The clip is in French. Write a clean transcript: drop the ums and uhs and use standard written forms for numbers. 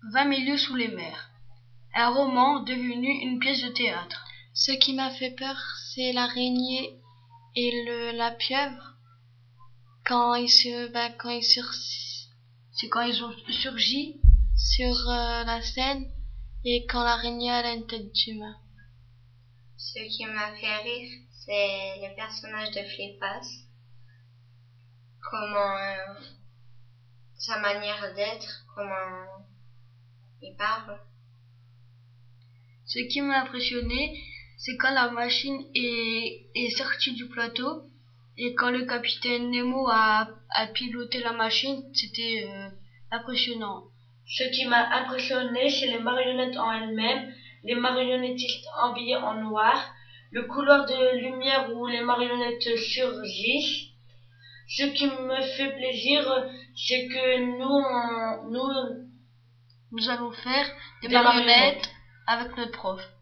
20 milieux sous les mers, un roman devenu une pièce de théâtre. Ce qui m'a fait peur, c'est l'araignée et la pieuvre quand ils ont surgi sur la scène et quand l'araignée elle a une tête d'humain. Ce qui m'a fait rire, c'est le personnage de Flipas, comment sa manière d'être, comment il parle. Ce qui m'a impressionné, c'est quand la machine est sortie du plateau et quand le capitaine Nemo a piloté la machine, c'était impressionnant. Ce qui m'a impressionné, c'est les marionnettes en elles-mêmes, les marionnettistes habillés en noir, le couloir de lumière où les marionnettes surgissent. Ce qui me fait plaisir, c'est que nous allons faire des marionnettes avec notre prof.